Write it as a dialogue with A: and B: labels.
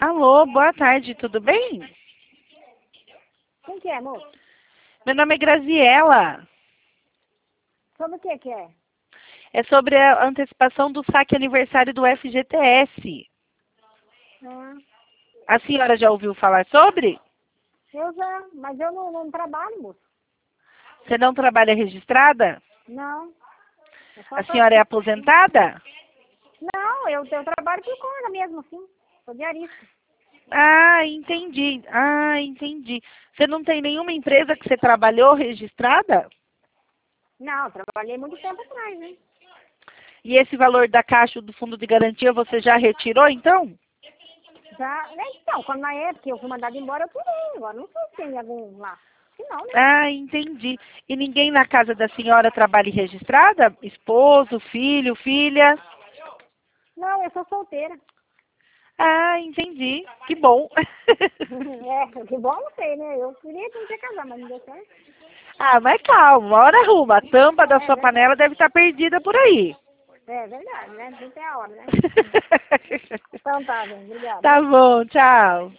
A: Alô, boa tarde, tudo bem?
B: Quem que é, moço?
A: Meu nome é Graziela.
B: Sobre o que é?
A: É sobre a antecipação do saque aniversário do FGTS.
B: Ah,
A: A senhora já ouviu falar sobre?
B: eu já, mas eu não trabalho, moço.
A: Você não trabalha registrada?
B: Não. Eu só
A: A
B: tô
A: senhora é
B: aqui.
A: aposentada?
B: Não, eu trabalho por conta mesmo, assim. Sou diarista.
A: Ah, entendi. Ah, entendi. Você não tem nenhuma empresa que você trabalhou registrada?
B: Não, eu trabalhei muito tempo atrás, né?
A: E esse valor da caixa do fundo de garantia você já retirou, então?
B: Já, né, então, quando na época que eu fui mandada embora, eu tirei. Agora não sei se tem algum lá. Se não, né?
A: Ah, entendi. E ninguém na casa da senhora trabalha registrada? Esposo, filho, filha?
B: Não, eu sou solteira.
A: Ah, entendi. Que bom.
B: É, que bom, não sei, né? Eu queria não ter casado, mas não deu certo.
A: Ah, mas calma, uma hora arruma. A tampa da
B: É
A: sua panela
B: verdade.
A: deve estar perdida por aí.
B: É verdade, né? Não tem a hora, né? Então tá, bem. Obrigada.
A: Tá bom, tchau.